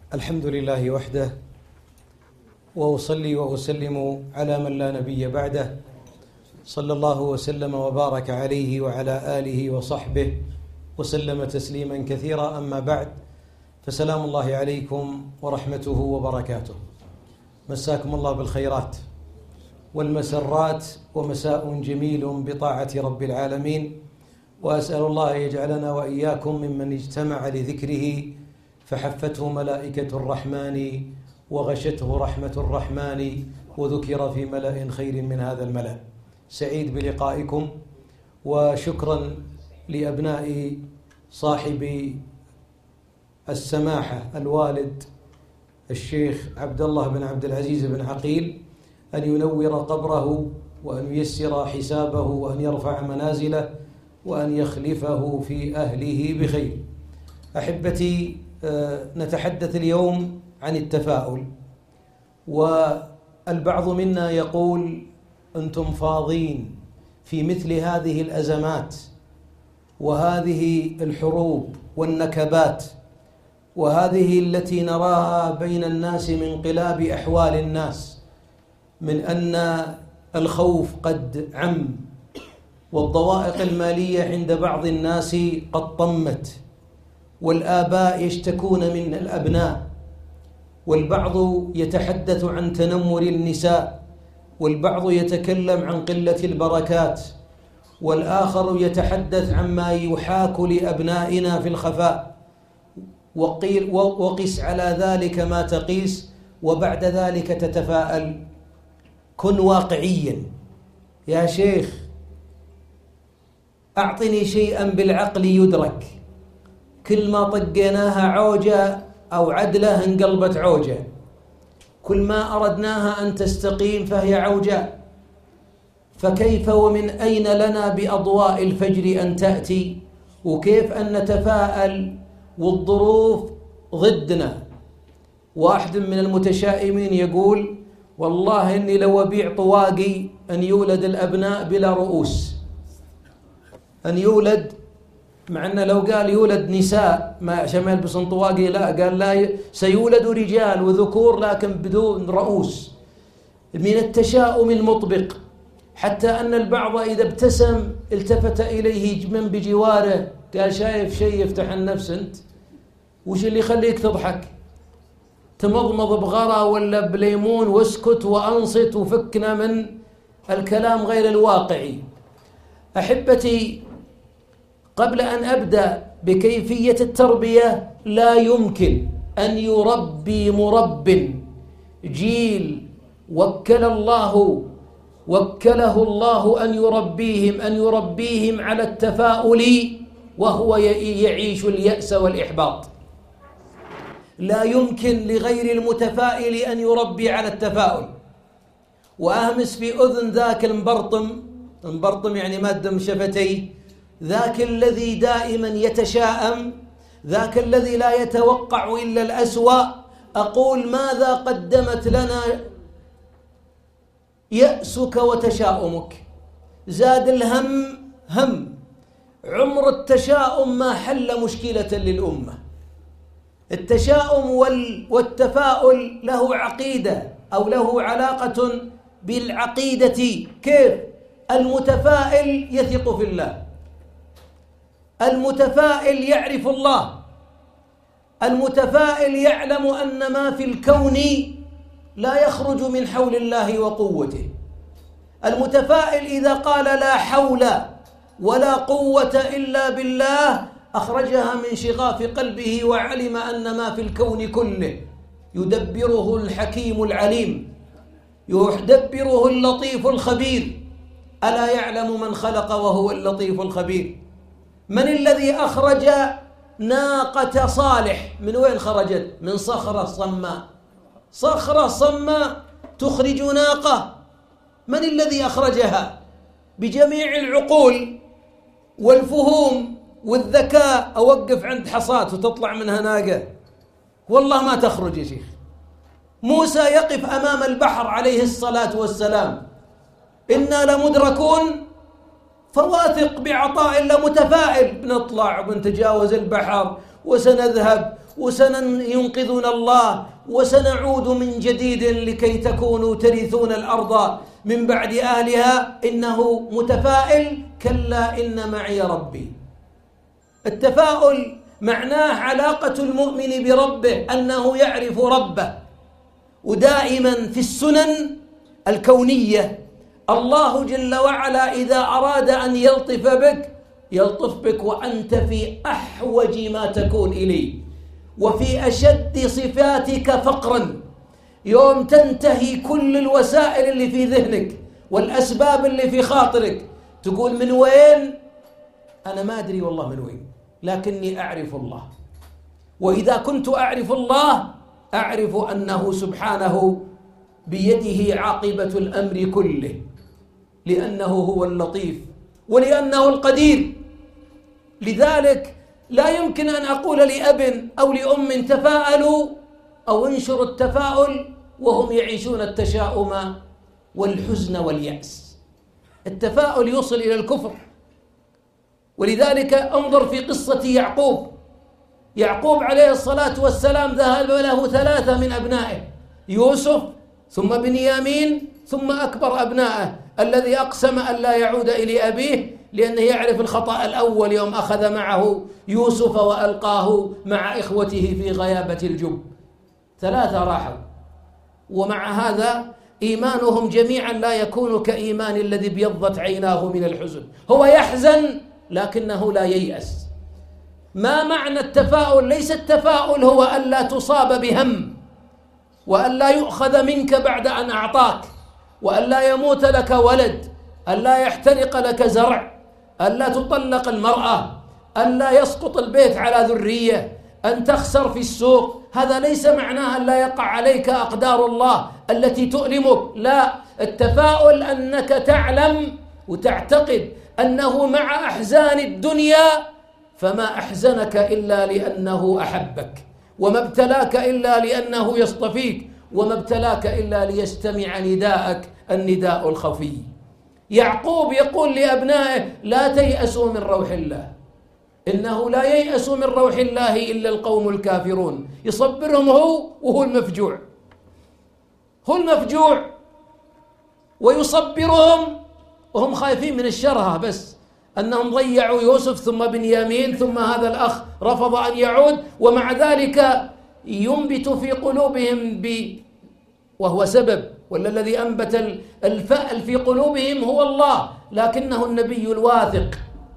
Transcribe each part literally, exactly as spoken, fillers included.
الحمد لله وحده، وأصلي وأسلم على من لا نبي بعده، صلى الله وسلم وبارك عليه وعلى آله وصحبه وسلم تسليما كثيرا. أما بعد، فسلام الله عليكم ورحمته وبركاته. مساكم الله بالخيرات والمسرات، ومساء جميل بطاعة رب العالمين، وأسأل الله يجعلنا وإياكم ممن اجتمع لذكره فحفته ملائكة الرحمن وغشته رحمة الرحمن وذكر في ملأ خير من هذا الملأ. سعيد بلقائكم، وشكرا لأبناء صاحب السماحة الوالد الشيخ عبد الله بن عبد العزيز بن عقيل أن ينور قبره وأن ييسر حسابه وأن يرفع منازله وأن يخلفه في أهله بخير. أحبتي، نتحدث اليوم عن التفاؤل، والبعض منا يقول أنتم فاضين في مثل هذه الأزمات وهذه الحروب والنكبات وهذه التي نراها بين الناس من انقلاب أحوال الناس، من أن الخوف قد عم، والضوائق المالية عند بعض الناس قد طمت، والآباء يشتكون من الأبناء، والبعض يتحدث عن تنمر النساء، والبعض يتكلم عن قلة البركات، والآخر يتحدث عما يحاك لأبنائنا في الخفاء. وقيل وقس على ذلك ما تقيس، وبعد ذلك تتفاءل. كن واقعيا يا شيخ، أعطني شيئا بالعقل يدرك. كل ما طقيناها عوجة أو عدلة انقلبت عوجة، كل ما أردناها أن تستقيم فهي عوجة. فكيف ومن أين لنا بأضواء الفجر أن تأتي؟ وكيف أن نتفاءل والظروف ضدنا؟ واحد من المتشائمين يقول: والله إني لو أبيع طواقي أن يولد الأبناء بلا رؤوس، أن يولد، مع أنه لو قال يولد نساء ما عشان ما يلبسون طواقي، لا، قال لا، سيولد رجال وذكور لكن بدون رؤوس. من التشاؤم المطبق، حتى أن البعض إذا ابتسم التفت إليه من بجواره قال: شايف شيء يفتح النفس أنت؟ وش اللي يخليك تضحك؟ تمضمض بغرة ولا بليمون واسكت وأنصت وفكنا من الكلام غير الواقعي. أحبتي، قبل أن أبدأ بكيفية التربية، لا يمكن أن يربي مرب جيل وكل الله وكله الله أن يربيهم أن يربيهم على التفاؤل وهو يعيش اليأس والإحباط. لا يمكن لغير المتفائل أن يربي على التفاؤل. وأهمس في أذن ذاك المبرطم، المبرطم يعني مادم شفتيه، ذاك الذي دائما يتشاءم، ذاك الذي لا يتوقع إلا الأسوأ، أقول: ماذا قدمت لنا يأسك وتشاؤمك؟ زاد الهم هم. عمر التشاؤم ما حل مشكلة للأمة. التشاؤم والتفاؤل له عقيدة أو له علاقة بالعقيدة. كيف؟ المتفائل يثق في الله، المتفائل يعرف الله، المتفائل يعلم أن ما في الكون لا يخرج من حول الله وقوته. المتفائل إذا قال لا حول ولا قوة إلا بالله أخرجها من شغاف قلبه، وعلم أن ما في الكون كله يدبره الحكيم العليم، يدبره اللطيف الخبير. ألا يعلم من خلق وهو اللطيف الخبير؟ من الذي أخرج ناقة صالح؟ من وين خرجت؟ من صخرة صماء. صخرة صماء تخرج ناقة. من الذي أخرجها؟ بجميع العقول والفهوم والذكاء أوقف عند حصاة وتطلع منها ناقة؟ والله ما تخرج يا شيخ. موسى يقف أمام البحر عليه الصلاة والسلام: إنا لمدركون، فواثق بعطاء الله، متفائل، بنطلع وبنتجاوز البحر وسنذهب وسينقذنا الله وسنعود من جديد لكي تكونوا ترثون الأرض من بعد أهلها. إنه متفائل؟ كلا إن معي ربي. التفاؤل معناه علاقة المؤمن بربه، أنه يعرف ربه. ودائما في السنن الكونية الله جل وعلا إذا أراد أن يلطف بك يلطف بك وأنت في أحوج ما تكون إليه وفي أشد صفاتك فقرا. يوم تنتهي كل الوسائل اللي في ذهنك والأسباب اللي في خاطرك تقول من وين؟ أنا ما أدري والله من وين، لكني أعرف الله. وإذا كنت أعرف الله أعرف أنه سبحانه بيده عاقبة الأمر كله، لأنه هو اللطيف ولأنه القدير. لذلك لا يمكن أن أقول لأب أو لأم تفاءلوا أو انشروا التفاؤل وهم يعيشون التشاؤم والحزن واليأس. التفاؤل يوصل إلى الكفر. ولذلك انظر في قصة يعقوب. يعقوب عليه الصلاة والسلام ذهب له ثلاثة من أبنائه، يوسف ثم بنيامين ثم أكبر أبنائه الذي أقسم أن لا يعود إلى أبيه لأنه يعرف الخطأ الأول يوم أخذ معه يوسف وألقاه مع إخوته في غيابة الجب. ثلاثة راحوا، ومع هذا إيمانهم جميعا لا يكون كإيمان الذي ابيضت عيناه من الحزن. هو يحزن لكنه لا ييأس. ما معنى التفاؤل؟ ليس التفاؤل هو ألا تصاب بهم وألا يؤخذ منك بعد أن أعطاك، وألا يموت لك ولد، ألا يحترق لك زرع، ألا تطلق المرأة، ألا يسقط البيت على ذرية، أن تخسر في السوق. هذا ليس معناه أن لا يقع عليك أقدار الله التي تؤلمك. لا، التفاؤل أنك تعلم وتعتقد أنه مع أحزان الدنيا فما أحزنك إلا لأنه أحبك، وما ابتلاك إلا لأنه يصطفيك، وما ابتلاك إلا ليستمع نداءك النداء الخفي. يعقوب يقول لأبنائه لا تيأسوا من روح الله، إنه لا ييأس من روح الله إلا القوم الكافرون. يصبرهم هو وهو المفجوع، هو المفجوع، ويصبرهم وهم خايفين من الشرها، بس أنهم ضيعوا يوسف ثم بنيامين ثم هذا الأخ رفض أن يعود، ومع ذلك ينبت في قلوبهم ب وهو سبب، ولا الذي أنبت الفأل في قلوبهم هو الله، لكنه النبي الواثق.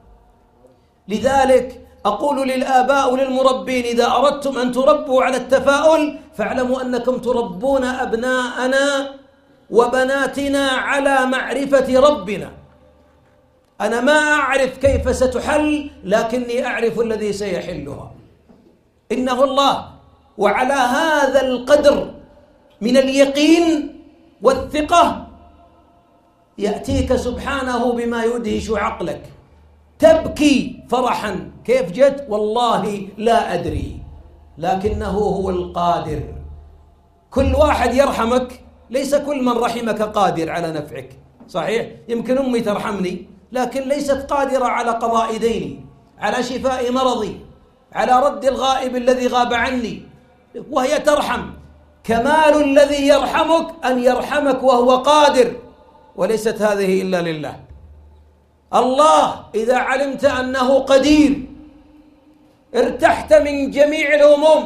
لذلك أقول للآباء وللمربين إذا أردتم أن تربوا على التفاؤل فاعلموا أنكم تربون أبناءنا وبناتنا على معرفة ربنا. أنا ما أعرف كيف ستحل، لكني أعرف الذي سيحلها، إنه الله. وعلى هذا القدر من اليقين والثقة يأتيك سبحانه بما يدهش عقلك. تبكي فرحا، كيف جد؟ والله لا أدري، لكنه هو القادر. كل واحد يرحمك، ليس كل من رحمك قادر على نفعك. صحيح، يمكن أمي ترحمني لكن ليست قادرة على قضاء ديني، على شفاء مرضي، على رد الغائب الذي غاب عني، وهي ترحم. كمال الذي يرحمك أن يرحمك وهو قادر، وليست هذه إلا لله. الله إذا علمت أنه قدير ارتحت من جميع الهموم.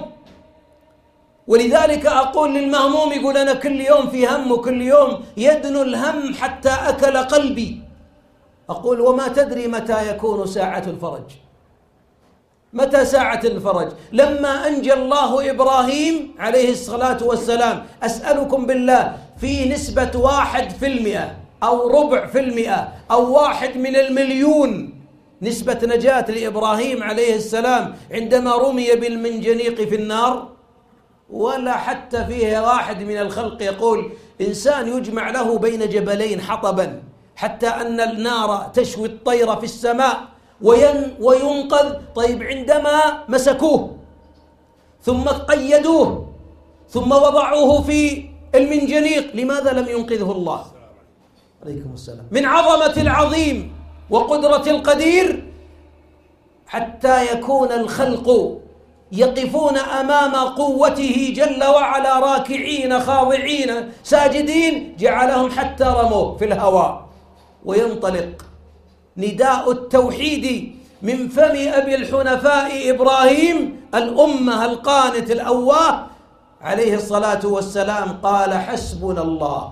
ولذلك أقول للمهموم يقول أنا كل يوم في هم، وكل يوم يدنو الهم حتى أكل قلبي. أقول وما تدري متى يكون ساعة الفرج؟ متى ساعة الفرج؟ لما أنجى الله إبراهيم عليه الصلاة والسلام، أسألكم بالله في نسبة واحد في المئة أو ربع في المئة أو واحد من المليون نسبة نجاة لإبراهيم عليه السلام عندما رمي بالمنجنيق في النار؟ ولا حتى فيه واحد من الخلق يقول إنسان يجمع له بين جبلين حطبا حتى أن النار تشوي الطير في السماء وينقذ. طيب عندما مسكوه ثم قيدوه ثم وضعوه في المنجنيق لماذا لم ينقذه الله؟ عليكم السلام. من عظمة العظيم وقدرة القدير حتى يكون الخلق يقفون أمام قوته جل وعلا راكعين خاضعين ساجدين، جعلهم حتى رموه في الهواء وينطلق نداء التوحيد من فم أبي الحنفاء إبراهيم الأمة القانت الأواه عليه الصلاة والسلام. قال حسبنا الله.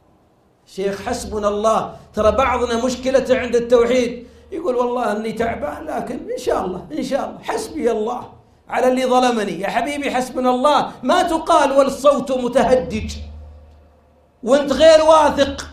شيخ حسبنا الله. ترى بعضنا مشكلته عند التوحيد يقول والله أني تعبان لكن إن شاء الله إن شاء الله حسبي الله على اللي ظلمني. يا حبيبي حسبنا الله ما تقال والصوت متهدج وانت غير واثق.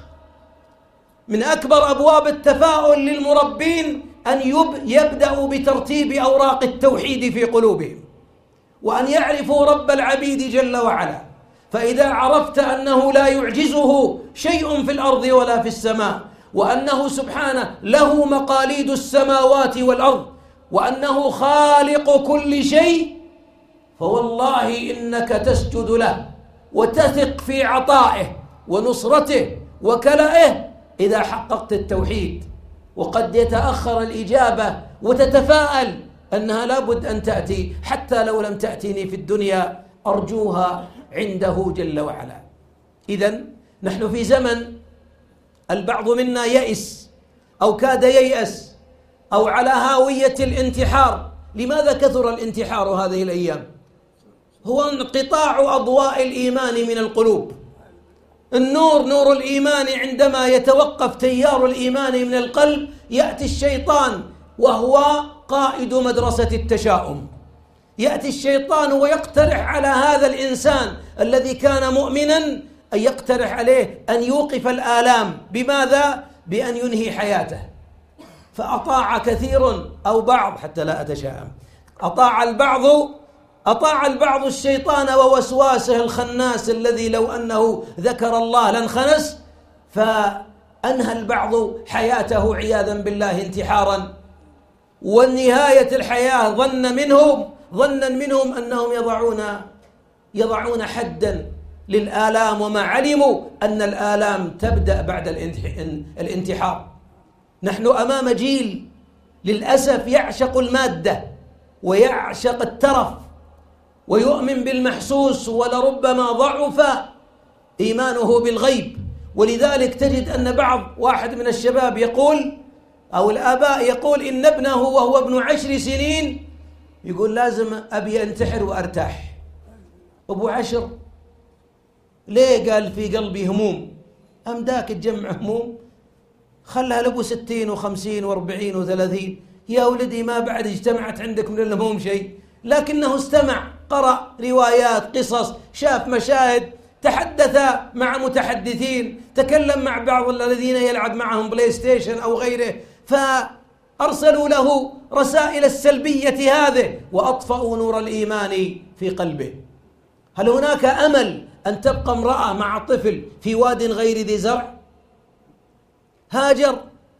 من أكبر أبواب التفاؤل للمربين أن يبدأوا بترتيب أوراق التوحيد في قلوبهم، وأن يعرفوا رب العبيد جل وعلا. فإذا عرفت أنه لا يعجزه شيء في الأرض ولا في السماء، وأنه سبحانه له مقاليد السماوات والأرض، وأنه خالق كل شيء، فوالله إنك تسجد له وتثق في عطائه ونصرته وكلائه إذا حققت التوحيد. وقد يتأخر الإجابة وتتفاءل أنها لابد أن تأتي، حتى لو لم تأتيني في الدنيا أرجوها عنده جل وعلا. إذن نحن في زمن البعض منا يئس أو كاد ييأس أو على هاوية الانتحار. لماذا كثر الانتحار هذه الأيام؟ هو انقطاع أضواء الإيمان من القلوب. النور نور الإيمان عندما يتوقف تيار الإيمان من القلب يأتي الشيطان وهو قائد مدرسة التشاؤم. يأتي الشيطان ويقترح على هذا الإنسان الذي كان مؤمنا أن يقترح عليه أن يوقف الآلام. بماذا؟ بأن ينهي حياته. فأطاع كثير أو بعض، حتى لا أتشائم، أطاع البعض أطاع البعض الشيطان ووسواسه الخناس الذي لو أنه ذكر الله لانخنس، فأنهى البعض حياته عياذا بالله انتحارا. والنهاية الحياة ظن منهم ظنا منهم أنهم يضعون يضعون حدا للآلام، وما علموا أن الآلام تبدأ بعد الانتحار. نحن أمام جيل للأسف يعشق المادة ويعشق الترف ويؤمن بالمحسوس، ولربما ضعف إيمانه بالغيب. ولذلك تجد أن بعض واحد من الشباب يقول أو الآباء يقول إن ابنه وهو ابن عشر سنين يقول لازم أبي أنتحر وأرتاح. أبو عشر ليه؟ قال في قلبي هموم. أم ذاك تجمع هموم؟ خلها لأبو ستين وخمسين واربعين وثلاثين. يا ولدي ما بعد اجتمعت عندك من الهموم شيء، لكنه استمع، قرأ روايات، قصص، شاف مشاهد، تحدث مع متحدثين، تكلم مع بعض الذين يلعب معهم بلاي ستيشن أو غيره، فأرسلوا له رسائل السلبية هذه وأطفأوا نور الإيمان في قلبه. هل هناك أمل أن تبقى امرأة مع طفل في واد غير ذي زرع؟ هاجر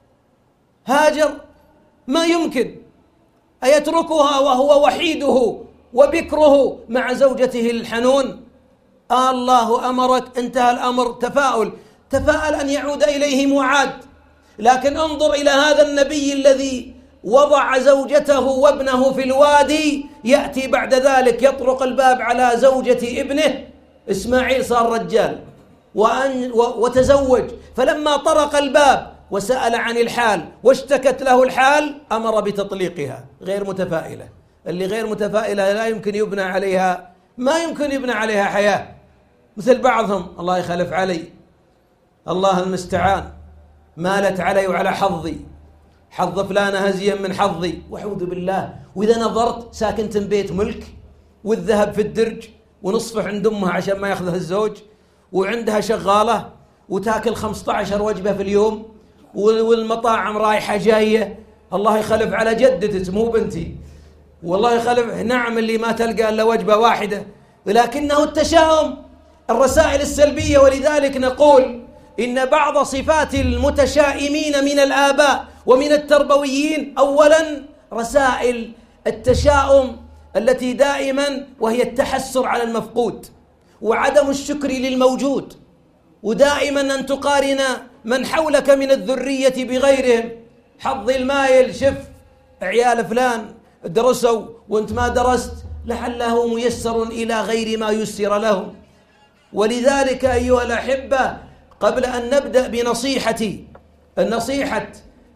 هاجر ما يمكن أيتركها وهو وحيده وبكره مع زوجته الحنون؟ آه الله أمرك، انتهى الأمر. تفاؤل تفاءل أن يعود إليه معاد. لكن انظر إلى هذا النبي الذي وضع زوجته وابنه في الوادي، يأتي بعد ذلك يطرق الباب على زوجة ابنه. إسماعيل صار رجال وأن وتزوج، فلما طرق الباب وسأل عن الحال واشتكت له الحال أمر بتطليقها. غير متفائلة. اللي غير متفائلة لا يمكن يبنى عليها ما يمكن يبنى عليها حياة. مثل بعضهم الله يخلف علي، الله المستعان، مالت علي وعلى حظي، حظ فلانة هزيا من حظي، وأعوذ بالله. وإذا نظرت ساكنة بيت ملك، والذهب في الدرج، ونصفه عند أمها عشان ما يأخذها الزوج، وعندها شغالة، وتاكل خمسة عشر وجبة في اليوم، والمطاعم رايحة جاية. الله يخلف على جدتك مو بنتي، والله يخلف. نعم اللي ما تلقى إلا وجبة واحدة، ولكنه التشاؤم، الرسائل السلبية. ولذلك نقول إن بعض صفات المتشائمين من الآباء ومن التربويين أولا رسائل التشاؤم التي دائما وهي التحسر على المفقود وعدم الشكر للموجود، ودائما أن تقارن من حولك من الذرية بغيرهم. حظ المايل، شف عيال فلان درسوا وانت ما درست، لعله ميسر إلى غير ما يسر لهم. ولذلك أيها الأحبة، قبل أن نبدأ بنصيحتي النصيحة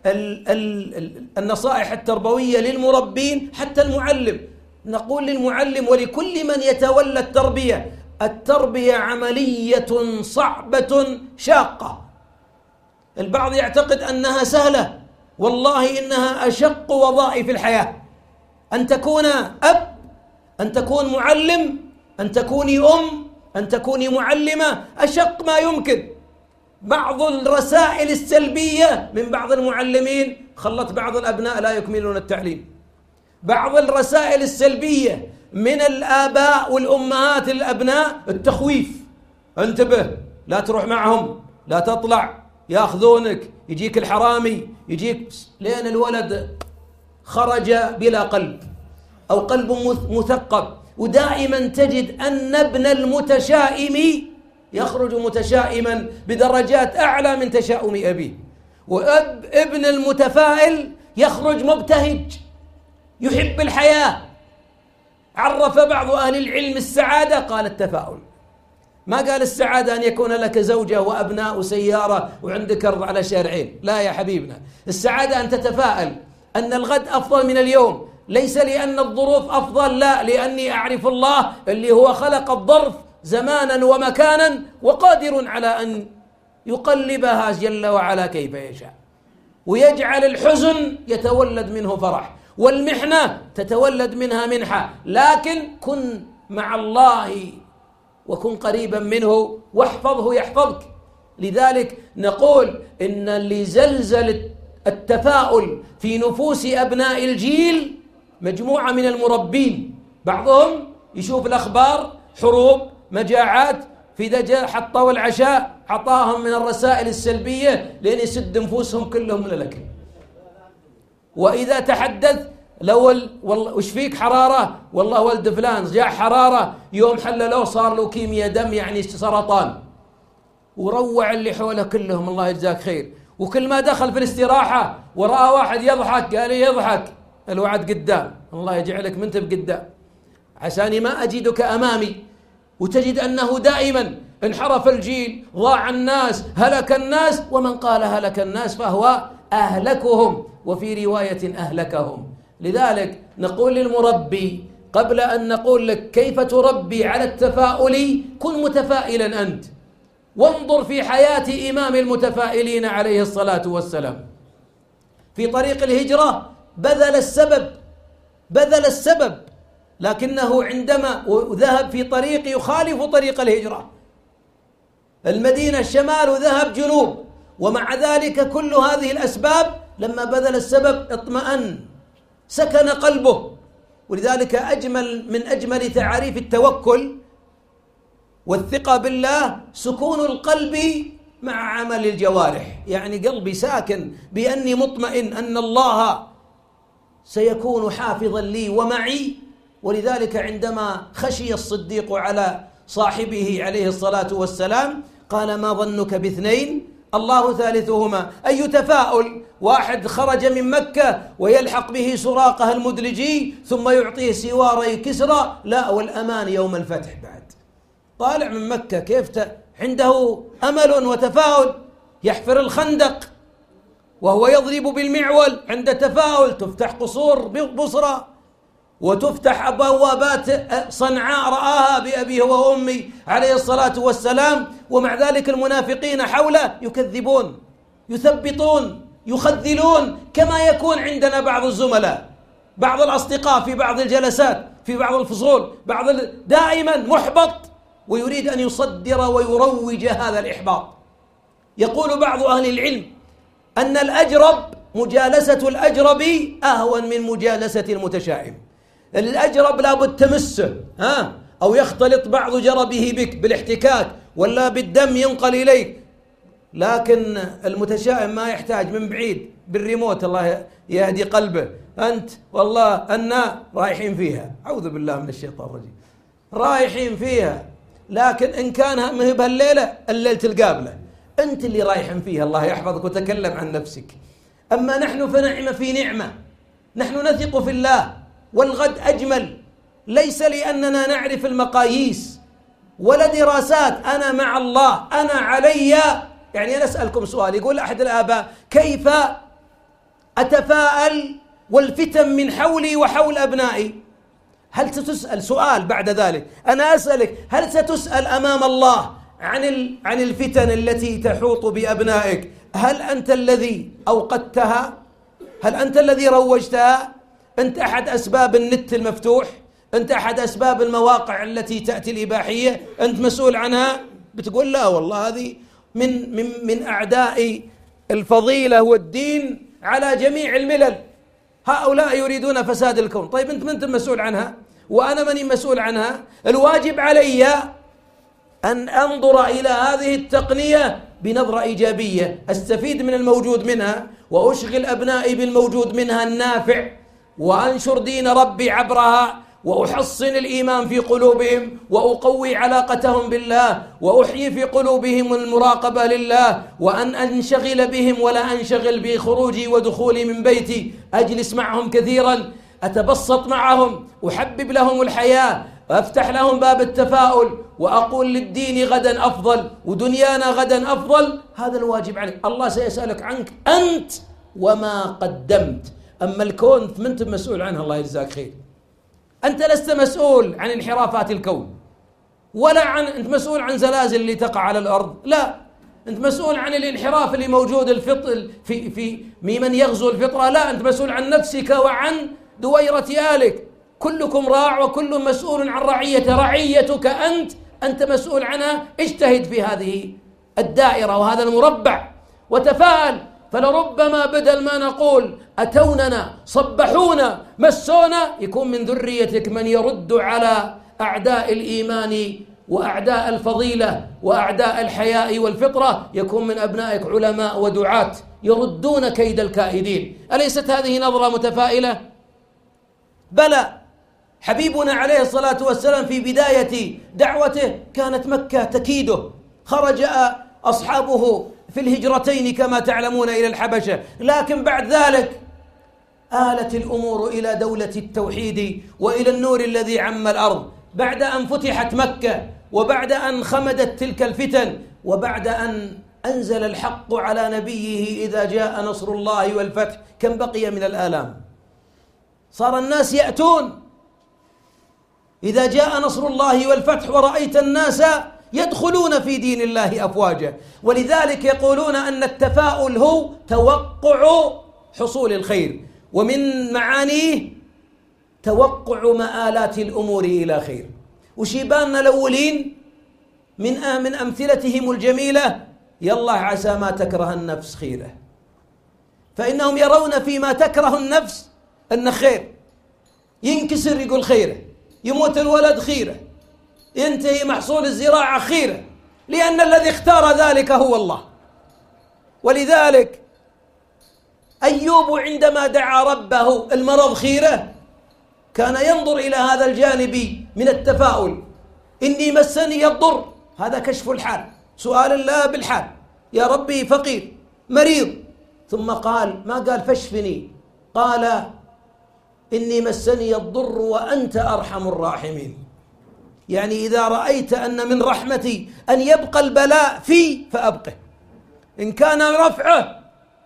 النصائح التربوية للمربين حتى المعلم، نقول للمعلم ولكل من يتولى التربية: التربية عملية صعبة شاقة. البعض يعتقد أنها سهلة، والله إنها أشق وظائف الحياة. أن تكون أب، أن تكون معلم، أن تكوني أم، أن تكوني معلمة، أشق ما يمكن. بعض الرسائل السلبية من بعض المعلمين خلت بعض الأبناء لا يكملون التعليم. بعض الرسائل السلبية من الآباء والأمهات للأبناء التخويف: انتبه، لا تروح معهم، لا تطلع، يأخذونك، يجيك الحرامي، يجيك. لأن الولد خرج بلا قلب أو قلب مثقب. ودائما تجد أن ابن المتشائم يخرج متشائما بدرجات أعلى من تشاؤم أبيه، وأب ابن المتفائل يخرج مبتهج يحب الحياة. عرف بعض أهل العلم السعادة، قال التفاؤل. ما قال السعادة أن يكون لك زوجة وأبناء وسيارة وعندك أرض على شارعين، لا يا حبيبنا. السعادة أن تتفائل أن الغد أفضل من اليوم، ليس لأن الظروف أفضل، لا، لأني أعرف الله اللي هو خلق الظرف زمانا ومكانا وقادر على أن يقلبها جل وعلا كيف يشاء، ويجعل الحزن يتولد منه فرح، والمحنة تتولد منها منحة. لكن كن مع الله وكن قريبا منه واحفظه يحفظك. لذلك نقول إن اللي زلزل التفاؤل في نفوس أبناء الجيل مجموعة من المربين. بعضهم يشوف الأخبار حروب، مجاعات، في ذا حطوا العشاء عطاهم من الرسائل السلبية لين يسد نفوسهم كلهم من الأكل. وإذا تحدث لو والله وش فيك حرارة، والله ولد فلان جاء حرارة، يوم حللوه صار له كيمياء دم يعني سرطان. وروع اللي حوله كلهم الله يجزاك خير. وكل ما دخل في الاستراحة ورأى واحد يضحك قال يضحك، الوعد قدام، الله يجعلك من تب قدام عشاني ما أجدك أمامي. وتجد أنه دائما انحرف الجيل، ضاع الناس، هلك الناس، ومن قال هلك الناس فهو أهلكهم، وفي رواية أهلكهم. لذلك نقول للمربي قبل أن نقول لك كيف تربي على التفاؤل، كن متفائلا أنت، وانظر في حياة إمام المتفائلين عليه الصلاة والسلام. في طريق الهجرة بذل السبب بذل السبب لكنه عندما ذهب في طريق يخالف طريق الهجرة، المدينة الشمال وذهب جنوب، ومع ذلك كل هذه الأسباب لما بذل السبب اطمأن، سكن قلبه. ولذلك أجمل من أجمل تعاريف التوكل والثقة بالله سكون القلب مع عمل الجوارح. يعني قلبي ساكن بأني مطمئن أن الله سيكون حافظا لي ومعي. ولذلك عندما خشي الصديق على صاحبه عليه الصلاة والسلام قال: ما ظنك باثنين الله ثالثهما. أي تفاؤل، واحد خرج من مكة ويلحق به سراقة المدلجي ثم يعطيه سواري كسرى، لا، والأمان يوم الفتح. بعد طالع من مكة كيف ت... عنده أمل وتفاؤل، يحفر الخندق وهو يضرب بالمعول، عند تفاؤل تفتح قصور بصرى وتفتح بوابات صنعاء رآها بأبيه وأمي عليه الصلاة والسلام. ومع ذلك المنافقين حوله يكذبون، يثبطون، يخذلون، كما يكون عندنا بعض الزملاء، بعض الأصدقاء في بعض الجلسات، في بعض الفصول، بعض دائما محبط ويريد أن يصدر ويروج هذا الإحباط. يقول بعض أهل العلم أن الأجرب، مجالسة الأجرب أهون من مجالسة المتشائم. الأجرب لابد تمسه ها أو يختلط بعض جربه بك بالاحتكاك ولا بالدم ينقل إليك، لكن المتشائم ما يحتاج، من بعيد بالريموت الله يهدي قلبه. أنت والله أنا رايحين فيها، أعوذ بالله من الشيطان الرجيم، رايحين فيها، لكن إن كان مهب الليلة الليلة القابلة أنت اللي رايحين فيها، الله يحفظك وتكلم عن نفسك. أما نحن فنعمة في نعمة، نحن نثق في الله، والغد أجمل، ليس لأننا نعرف المقاييس ولا دراسات. أنا مع الله، أنا علي. يعني أنا أسألكم سؤال، يقول أحد الآباء: كيف أتفاءل والفتن من حولي وحول أبنائي؟ هل ستسأل سؤال بعد ذلك؟ أنا أسألك، هل ستسأل أمام الله عن عن الفتن التي تحوط بأبنائك؟ هل أنت الذي أوقدتها؟ هل أنت الذي روجتها؟ أنت أحد أسباب النت المفتوح؟ أنت أحد أسباب المواقع التي تأتي الإباحية؟ أنت مسؤول عنها؟ بتقول لا والله هذه من من من أعداء الفضيلة والدين على جميع الملل، هؤلاء يريدون فساد الكون. طيب أنت من أنت مسؤول عنها وأنا مني مسؤول عنها؟ الواجب علي أن أنظر إلى هذه التقنية بنظرة إيجابية، أستفيد من الموجود منها وأشغل أبنائي بالموجود منها النافع، وأنشر دين ربي عبرها، وأحصن الإيمان في قلوبهم، وأقوي علاقتهم بالله، وأحيي في قلوبهم المراقبة لله، وأن أنشغل بهم ولا أنشغل بخروجي ودخولي من بيتي، أجلس معهم كثيرا، أتبسط معهم، أحبب لهم الحياة، وأفتح لهم باب التفاؤل، وأقول للدين غدا أفضل ودنيانا غدا أفضل. هذا الواجب عليك. الله سيسألك عنك أنت وما قدمت. أما الكون من أنت مسؤول عنه، الله يجزاك خير. أنت لست مسؤول عن انحرافات الكون، ولا عن أنت مسؤول عن زلازل اللي تقع على الأرض، لا، أنت مسؤول عن الانحراف اللي موجود الفطر في في ممن يغزو الفطرة، لا، أنت مسؤول عن نفسك وعن دويرة آلك. كلكم راع وكل مسؤول عن رعيته. رعيتك أنت أنت مسؤول عنها. اجتهد في هذه الدائرة وهذا المربع وتفاءل، فلربما بدل ما نقول أتوننا صبحونا مسونا، يكون من ذريتك من يرد على أعداء الإيمان وأعداء الفضيلة وأعداء الحياء والفطرة، يكون من أبنائك علماء ودعاة يردون كيد الكائدين. أليست هذه نظرة متفائلة؟ بلى. حبيبنا عليه الصلاة والسلام في بداية دعوته كانت مكة تكيده، خرج أصحابه في الهجرتين كما تعلمون إلى الحبشة، لكن بعد ذلك آلت الأمور إلى دولة التوحيد وإلى النور الذي عم الأرض، بعد أن فتحت مكة، وبعد أن خمدت تلك الفتن، وبعد أن أنزل الحق على نبيه إذا جاء نصر الله والفتح. كم بقي من الآلام؟ صار الناس يأتون إذا جاء نصر الله والفتح، ورأيت الناس يدخلون في دين الله أفواجا. ولذلك يقولون أن التفاؤل هو توقع حصول الخير، ومن معانيه توقع مآلات الأمور إلى خير. وشيباننا الأولين من من أمثلتهم الجميلة: يالله عسى ما تكره النفس خيره، فإنهم يرون فيما تكره النفس أن خير. ينكسر يقول خيره، يموت الولد خيره، ينتهي محصول الزراعة خيره، لأن الذي اختار ذلك هو الله. ولذلك أيوب عندما دعا ربه المرض خيره كان ينظر إلى هذا الجانب من التفاؤل: إني مسني الضر، هذا كشف الحال، سؤال الله بالحال، يا ربي فقير مريض. ثم قال، ما قال فاشفني، قال إني مسني الضر وأنت أرحم الراحمين. يعني إذا رأيت أن من رحمتي أن يبقى البلاء في فأبقه، إن كان رفعه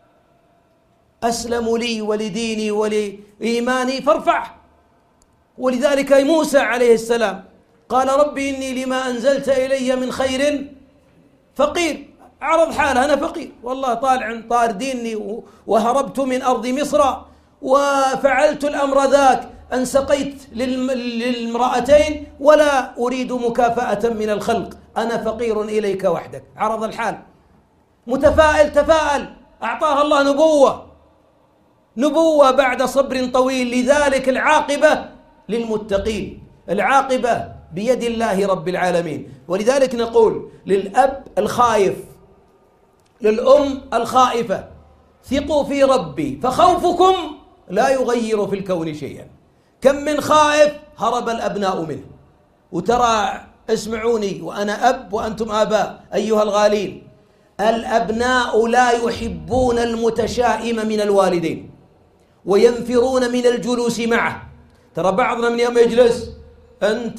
أسلم لي ولديني ولإيماني فارفعه. ولذلك موسى عليه السلام قال ربي إني لما أنزلت إلي من خير فقير، عرض حاله، أنا فقير والله، طالع طار ديني وهربت من أرض مصر وفعلت الأمر ذاك، أن سقيت للمرأتين ولا أريد مكافأة من الخلق، أنا فقير إليك وحدك. عرض الحال، متفائل، تفاءل، أعطاها الله نبوة، نبوة بعد صبر طويل. لذلك العاقبة للمتقين، العاقبة بيد الله رب العالمين. ولذلك نقول للأب الخائف، للأم الخائفة: ثقوا في ربي فخوفكم لا يغير في الكون شيئا. كم من خائف هرب الأبناء منه. وترى اسمعوني وأنا أب وأنتم آباء أيها الغالين، الأبناء لا يحبون المتشائم من الوالدين وينفرون من الجلوس معه. ترى بعضنا من يوم يجلس أنت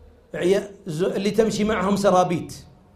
اللي تمشي معهم سرابيت،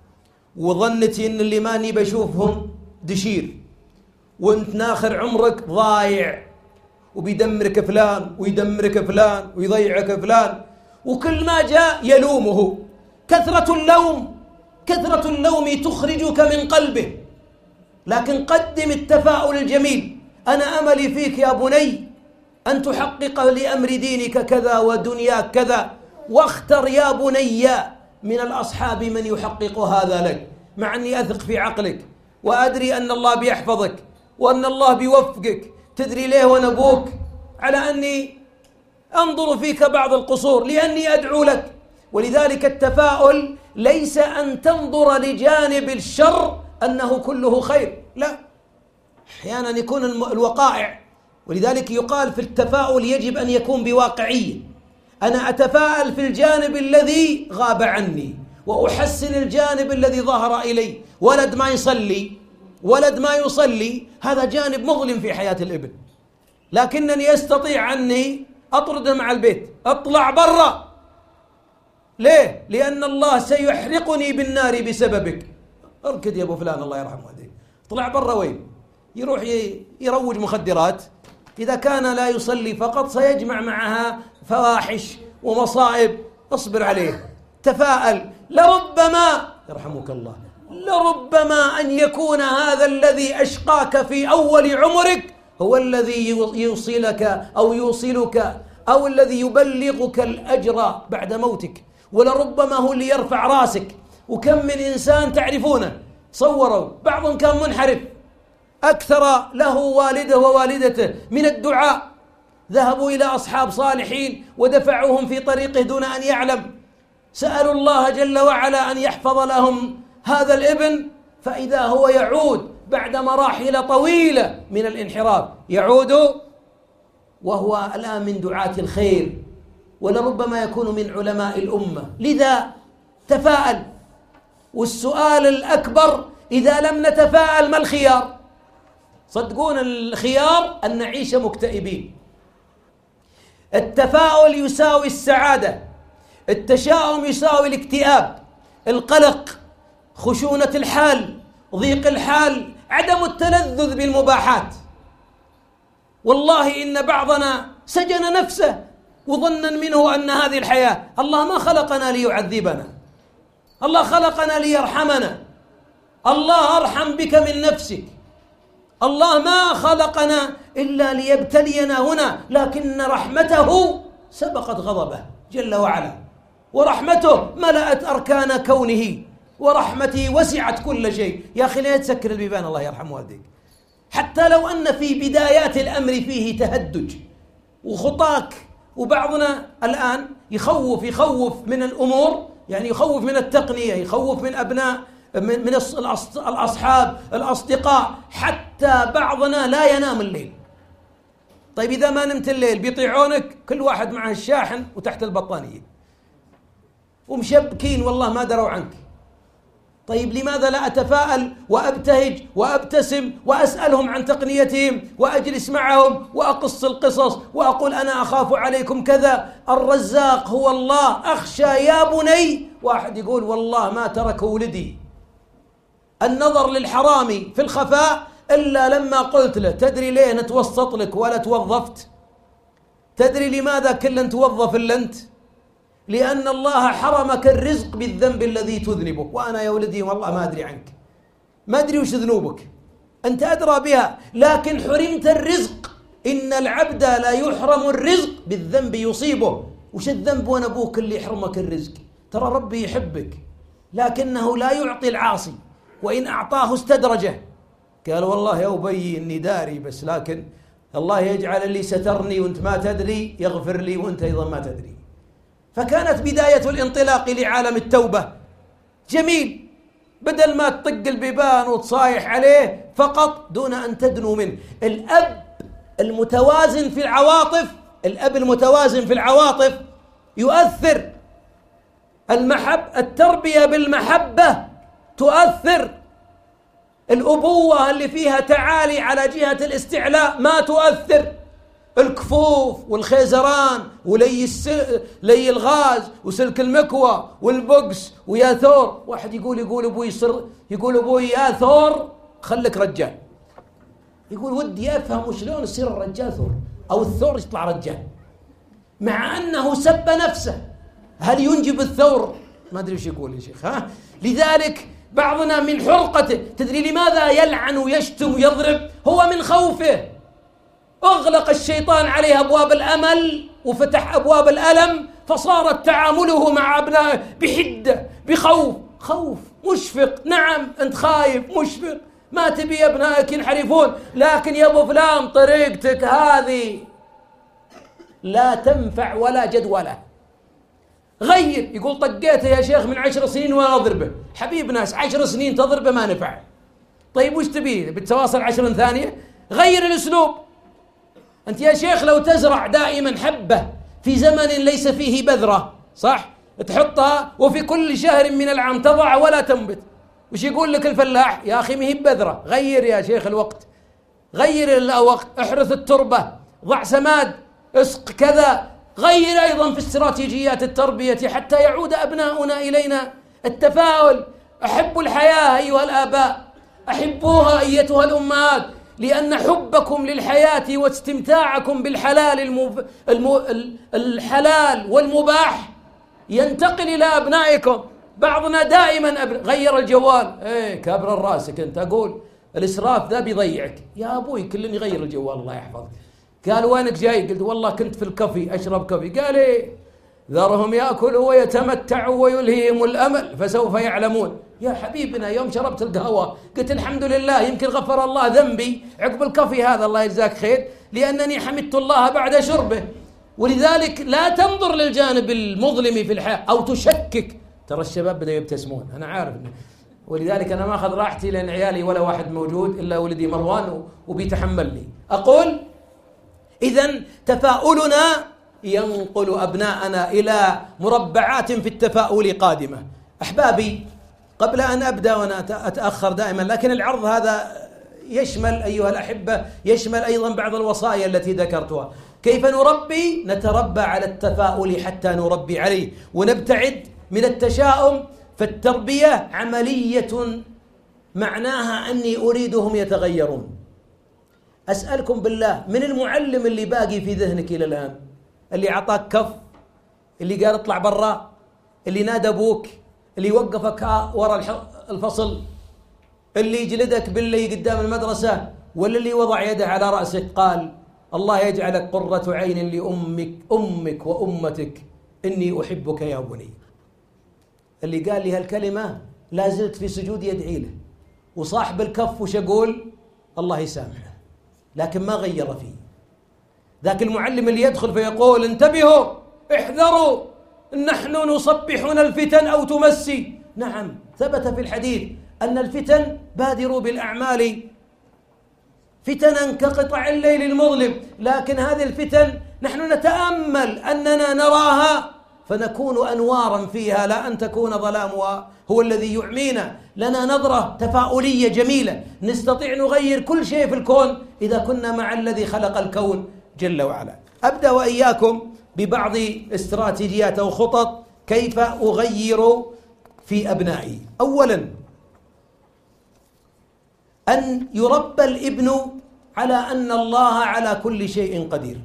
وظنتي إن اللي ماني بشوفهم دشير، وأنت ناخر عمرك ضايع، وبيدمرك فلان ويدمرك فلان ويضيعك فلان، وكل ما جاء يلومه. كثرة اللوم كثرة اللوم تخرجك من قلبه، لكن قدم التفاؤل الجميل. أنا أملي فيك يا بني أن تحقق لأمر دينك كذا ودنياك كذا، واختر يا بني من الأصحاب من يحقق هذا لك، مع أني أثق في عقلك وأدري أن الله بيحفظك وأن الله بيوفقك. تدري ليه وأنا أبوك؟ على أني أنظر فيك بعض القصور، لأني أدعو لك. ولذلك التفاؤل ليس أن تنظر لجانب الشر أنه كله خير، لا، أحيانا يكون الوقائع. ولذلك يقال في التفاؤل يجب أن يكون بواقعية. أنا أتفاءل في الجانب الذي غاب عني، وأحسن الجانب الذي ظهر إلي. ولد ما يصلي ولد ما يصلي هذا جانب مظلم في حياة الابن، لكنني أستطيع أني أطرده مع البيت، أطلع برا. ليه؟ لأن الله سيحرقني بالنار بسببك. اركض يا أبو فلان الله يرحمه والديك، طلع برا. وين يروح؟ يروج مخدرات. إذا كان لا يصلي فقط سيجمع معها فواحش ومصائب. اصبر عليه، تفاءل. لربما يرحمك الله لربما أن يكون هذا الذي أشقاك في أول عمرك هو الذي يوصلك أو يوصلك أو الذي يبلغك الأجر بعد موتك، ولربما هو اللي يرفع راسك. وكم من إنسان تعرفونه صوروا بعضهم كان منحرف، أكثر له والده ووالدته من الدعاء، ذهبوا إلى أصحاب صالحين ودفعوهم في طريقه دون أن يعلم، سألوا الله جل وعلا أن يحفظ لهم هذا الابن، فإذا هو يعود بعد مراحل طويلة من الانحراف، يعود وهو الآن من دعاة الخير، ولربما يكون من علماء الأمة. لذا تفاءل. والسؤال الأكبر، إذا لم نتفاءل ما الخيار؟ صدقون الخيار أن نعيش مكتئبين. التفاؤل يساوي السعادة، التشاؤم يساوي الاكتئاب، القلق، خشونة الحال، ضيق الحال، عدم التلذذ بالمباحات. والله إن بعضنا سجن نفسه وظنا منه أن هذه الحياة. الله ما خلقنا ليعذبنا، الله خلقنا ليرحمنا. الله أرحم بك من نفسك. الله ما خلقنا إلا ليبتلينا هنا، لكن رحمته سبقت غضبه جل وعلا، ورحمته ملأت أركان كونه، ورحمتي وسعت كل شيء. يا أخي لا تسكر البيبان الله يرحم والديك. حتى لو أن في بدايات الأمر فيه تهدج وخطاك، وبعضنا الآن يخوف يخوف من الأمور، يعني يخوف من التقنية، يخوف من أبناء من, من الأصحاب الأصدقاء، حتى بعضنا لا ينام الليل. طيب إذا ما نمت الليل بيطيعونك، كل واحد معه الشاحن وتحت البطانية ومشبكين والله ما دروا عنك. طيب لماذا لا أتفاءل وأبتهج وأبتسم وأسألهم عن تقنيتهم وأجلس معهم وأقص القصص وأقول أنا أخاف عليكم كذا، الرزاق هو الله، أخشى يا بني. واحد يقول والله ما ترك ولدي النظر للحرام في الخفاء إلا لما قلت له تدري ليه نتوسط لك ولا توظفت؟ تدري لماذا كل توظف إلا أنت؟ لأن الله حرمك الرزق بالذنب الذي تذنبه. وأنا يا ولدي والله ما أدري عنك، ما أدري وش ذنوبك، أنت أدرى بها، لكن حرمت الرزق. إن العبد لا يحرم الرزق بالذنب يصيبه. وش الذنب وأنا أبوك اللي يحرمك الرزق؟ ترى ربي يحبك، لكنه لا يعطي العاصي، وإن أعطاه استدرجه. قال والله يا أبي إني داري، بس لكن الله يجعل اللي سترني وأنت ما تدري يغفر لي وأنت أيضا ما تدري. فكانت بداية الانطلاق لعالم التوبة جميل، بدل ما تطق البيبان وتصايح عليه فقط دون أن تدنو منه. الأب المتوازن في العواطف الأب المتوازن في العواطف يؤثر. المحب التربية بالمحبة تؤثر. الأبوة اللي فيها تعالي على جهة الاستعلاء ما تؤثر. الكفوف والخيزران ولي السل... لي الغاز وسلك المكوى والبقس ويا ثور. واحد يقول يقول ابوي صر يقول ابوي يا ثور خلك رجال. يقول ودي افهم شلون يصير الرجال ثور او الثور يطلع رجال مع انه سب نفسه. هل ينجب الثور؟ ما ادري وش يقول يا شيخ. ها لذلك بعضنا من حرقته. تدري لماذا يلعن ويشتم ويضرب؟ هو من خوفه. أغلق الشيطان عليه أبواب الأمل وفتح أبواب الألم، فصارت تعامله مع أبنائه بحدة بخوف. خوف مشفق. نعم أنت خايف مشفق، ما تبي أبنائك ينحرفون، لكن يا أبو فلان طريقتك هذه لا تنفع ولا جدولة. غير. يقول طقيته يا شيخ من عشر سنين وأنا أضربه. حبيب ناس عشر سنين تضربه ما نفع. طيب وش تبي؟ بتواصل عشر ثانية؟ غير الأسلوب. أنت يا شيخ لو تزرع دائما حبة في زمن ليس فيه بذرة، صح؟ تحطها وفي كل شهر من العام تضع ولا تنبت. وش يقول لك الفلاح؟ يا أخي ما هي بذرة. غير يا شيخ الوقت، غير الوقت، احرث التربة، ضع سماد، اسق كذا. غير أيضا في استراتيجيات التربية حتى يعود أبناؤنا إلينا. التفاؤل. أحبوا الحياة أيها الآباء، أحبوها أيتها الأمهات، لأن حبكم للحياة واستمتاعكم بالحلال المب... الم... الحلال والمباح ينتقل إلى أبنائكم. بعضنا دائما أب... غير الجوال. ايه كابر راسك أنت. أقول الإسراف ذا بيضيعك. يا أبوي كلني غير الجوال الله يحفظك. قال وينك جاي؟ قلت والله كنت في الكافي أشرب كافي. قال إيه؟ ذرهم يأكلوا ويتمتعوا ويلهيهم الأمل فسوف يعلمون. يا حبيبنا يوم شربت القهوة قلت الحمد لله يمكن غفر الله ذنبي عقب الكافي هذا الله يجزاك خير، لأنني حمدت الله بعد شربه. ولذلك لا تنظر للجانب المظلم في الحياة أو تشكك. ترى الشباب بدأوا يبتسمون أنا عارف. ولذلك أنا ما أخذ راحتي لأن عيالي ولا واحد موجود إلا ولدي مروان وبيتحملني. أقول إذن تفاؤلنا ينقل أبناءنا إلى مربعات في التفاؤل قادمة. أحبابي قبل أن أبدأ وأنا أتأخر دائما، لكن العرض هذا يشمل أيها الأحبة يشمل أيضا بعض الوصايا التي ذكرتها. كيف نربي؟ نتربى على التفاؤل حتى نربي عليه ونبتعد من التشاؤم. فالتربية عملية معناها أني أريدهم يتغيرون. أسألكم بالله من المعلم اللي باقي في ذهنك إلى الآن؟ اللي عطاك كف، اللي قال اطلع برا، اللي نادى أبوك، اللي وقفك وراء الفصل، اللي يجلدك باللي قدام المدرسة، ولا اللي وضع يده على رأسك قال الله يجعلك قرة عين لأمك أمك وأمتك إني أحبك يا بني. اللي قال لي هالكلمة لا زلت في سجود يدعي له. وصاحب الكف وش أقول؟ الله يسامحه، لكن ما غير فيه. ذاك المعلم اللي يدخل فيقول انتبهوا احذروا نحن نصبحون الفتن أو تمسي. نعم ثبت في الحديث أن الفتن بادروا بالأعمال فتنا كقطع الليل المظلم، لكن هذه الفتن نحن نتأمل أننا نراها فنكون أنوارا فيها لا أن تكون ظلامها هو الذي يعمينا. لنا نظرة تفاؤلية جميلة، نستطيع نغير كل شيء في الكون إذا كنا مع الذي خلق الكون جل وعلا. أبدأ وإياكم ببعض استراتيجيات أو خطط كيف أغير في أبنائي. أولا أن يربى الابن على أن الله على كل شيء قدير،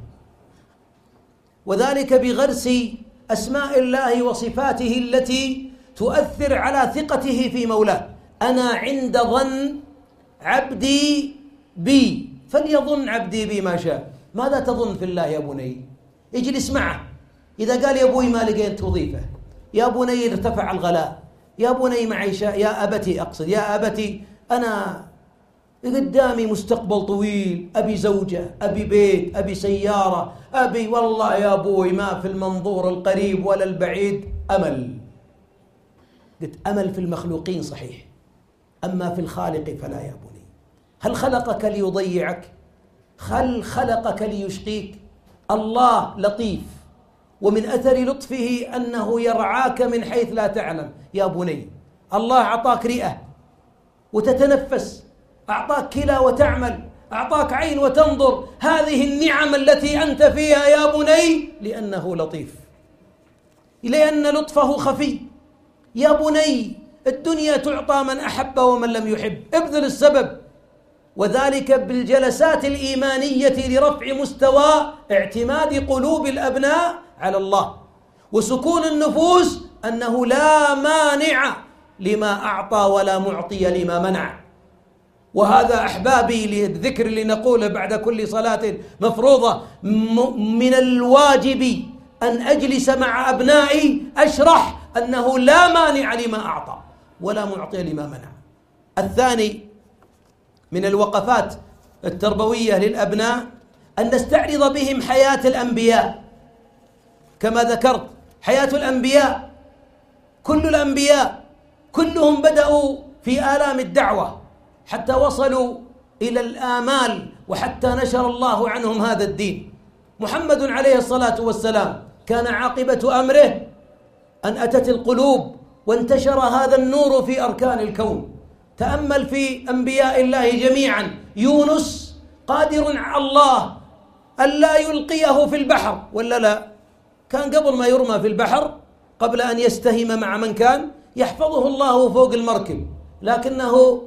وذلك بغرس أسماء الله وصفاته التي تؤثر على ثقته في مولاه. أنا عند ظن عبدي بي فليظن عبدي بي ما شاء. ماذا تظن في الله يا بني؟ اجلس معه. إذا قال يا أبوي ما لقيت وظيفة، يا بني ارتفع الغلاء، يا بني معيشة، يا أبتي أقصد يا أبتي أنا قدامي مستقبل طويل، أبي زوجة، أبي بيت، أبي سيارة، أبي والله يا أبوي ما في المنظور القريب ولا البعيد أمل. قلت أمل في المخلوقين صحيح، أما في الخالق فلا يا بني. هل خلقك ليضيعك؟ هل خلقك ليشقيك؟ الله لطيف، ومن أثر لطفه أنه يرعاك من حيث لا تعلم. يا بني الله أعطاك رئة وتتنفس، أعطاك كلى وتعمل، أعطاك عين وتنظر هذه النعم التي أنت فيها يا بني لأنه لطيف، لأن لطفه خفي. يا بني الدنيا تعطى من أحب ومن لم يحب، ابذل السبب، وذلك بالجلسات الإيمانية لرفع مستوى اعتماد قلوب الأبناء على الله، وسكون النفوس أنه لا مانع لما أعطى ولا معطي لما منع. وهذا أحبابي للذكر اللي نقوله بعد كل صلاة مفروضة، من الواجب أن أجلس مع أبنائي أشرح أنه لا مانع لما أعطى ولا معطي لما منع. الثاني من الوقفات التربوية للأبناء أن نستعرض بهم حياة الأنبياء. كما ذكرت حياة الأنبياء، كل الأنبياء كلهم بدأوا في آلام الدعوة حتى وصلوا إلى الآمال وحتى نشر الله عنهم هذا الدين. محمد عليه الصلاة والسلام كان عاقبة أمره أن أتت القلوب وانتشر هذا النور في أركان الكون. تأمل في أنبياء الله جميعا، يونس قادر على الله ألا يلقيه في البحر ولا لا؟ كان قبل ما يرمى في البحر، قبل أن يستهم مع من كان يحفظه الله فوق المركب، لكنه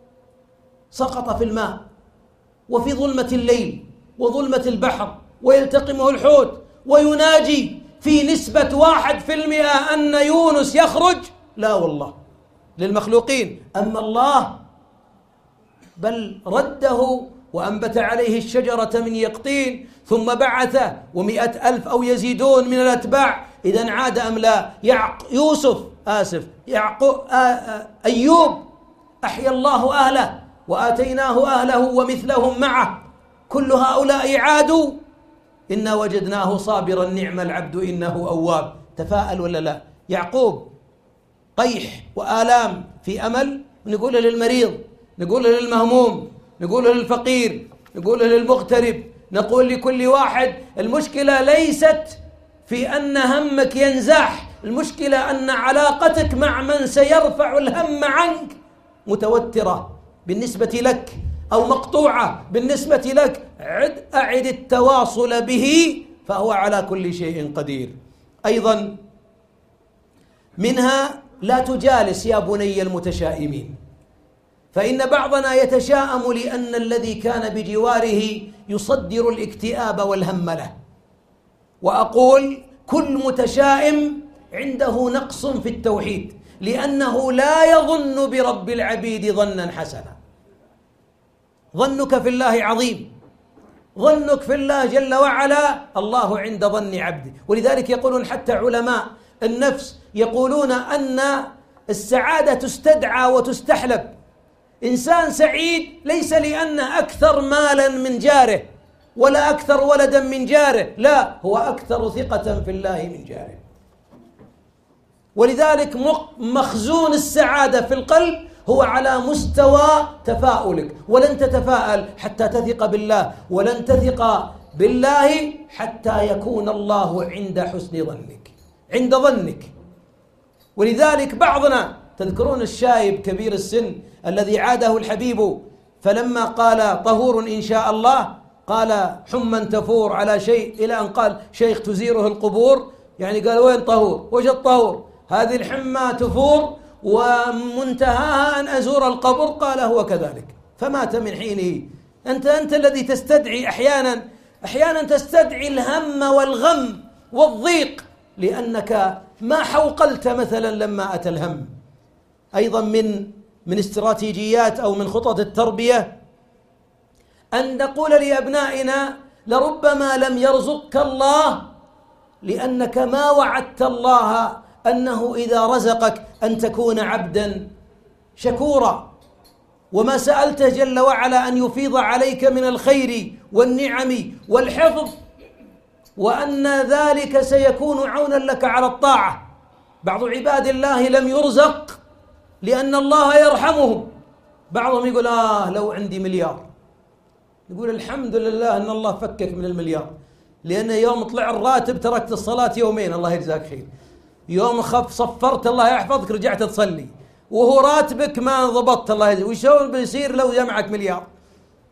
سقط في الماء وفي ظلمة الليل وظلمة البحر، ويلتقمه الحوت ويناجي في نسبة واحد في المئة أن يونس يخرج، لا والله للمخلوقين. أما الله بل رده وأنبت عليه الشجرة من يقطين، ثم بعث ومئة ألف أو يزيدون من الأتباع. إذن عاد أم لا؟ يعق يوسف آسف يعقو أيوب أحيا الله أهله وآتيناه أهله ومثلهم معه، كل هؤلاء عادوا إنا وجدناه صابرا نعم العبد إنه أواب. تفاءل ولا لا؟ يعقوب قيح وآلام في أمل، نقول للمريض، نقول للمهموم، نقول للفقير، نقول للمغترب، نقول لكل واحد المشكلة ليست في أن همك ينزاح، المشكلة أن علاقتك مع من سيرفع الهم عنك متوترة بالنسبة لك أو مقطوعة بالنسبة لك. عد أعد التواصل به فهو على كل شيء قدير. أيضا منها لا تجالس يا بني المتشائمين، فإن بعضنا يتشاءم لأن الذي كان بجواره يصدر الاكتئاب والهم له. وأقول كل متشائم عنده نقص في التوحيد، لأنه لا يظن برب العبيد ظنا حسنا. ظنك في الله عظيم، ظنك في الله جل وعلا الله عند ظن عبده. ولذلك يقولون حتى علماء النفس يقولون أن السعادة تستدعى وتستحلب. إنسان سعيد ليس لأنه أكثر مالا من جاره ولا أكثر ولدا من جاره، لا، هو أكثر ثقة في الله من جاره. ولذلك مخزون السعادة في القلب هو على مستوى تفاؤلك، ولن تتفاءل حتى تثق بالله، ولن تثق بالله حتى يكون الله عند حسن ظنك، عند ظنك. ولذلك بعضنا، تذكرون الشايب كبير السن الذي عاده الحبيب فلما قال طهور إن شاء الله قال حما تفور على شيء، إلى أن قال شيخ تزيره القبور، يعني قال وين طهور؟ وش الطهور؟ هذه الحمى تفور ومنتهاها أن أزور القبر. قال هو كذلك، فمات من حينه. أنت أنت الذي تستدعي أحيانا أحيانا تستدعي الهم والغم والضيق لأنك ما حوقلت مثلا لما أتى الهم. أيضا من من استراتيجيات أو من خطط التربية أن نقول لأبنائنا لربما لم يرزقك الله لأنك ما وعدت الله أنه إذا رزقك أن تكون عبدا شكورا، وما سألته جل وعلا أن يفيض عليك من الخير والنعم والحفظ، وأن ذلك سيكون عونا لك على الطاعة. بعض عباد الله لم يرزق لأن الله يرحمهم. بعضهم يقول آه لو عندي مليار، يقول الحمد لله أن الله فكك من المليار، لأن يوم طلع الراتب تركت الصلاة يومين الله يجزاك خير، يوم خف صفرت الله يحفظك رجعت تصلي، وهو راتبك ما ضبطت الله يجزاك. وشون بيصير لو جمعك مليار؟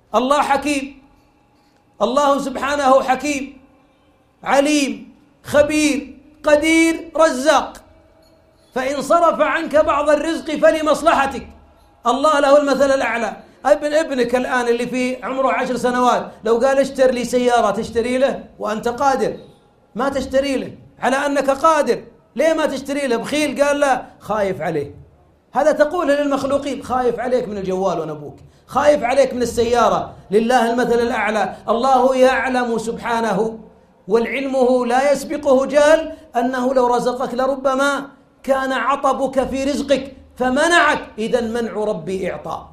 الله حكيم، الله سبحانه حكيم عليم خبير قدير رزاق، فإن صرف عنك بعض الرزق فلمصلحتك. الله له المثل الأعلى. ابن ابنك الآن اللي في عمره عشر سنوات لو قال اشتر لي سيارة تشتري له وأنت قادر؟ ما تشتري له على أنك قادر. ليه ما تشتري له؟ بخيل قال لا، خايف عليه. هذا تقوله للمخلوقين، خايف عليك من الجوال وأنا أبوك، خايف عليك من السيارة. لله المثل الأعلى. الله يعلم سبحانه والعلمه لا يسبقه جهل أنه لو رزقك لربما كان عطبك في رزقك فمنعك، إذا منع ربي إعطاء.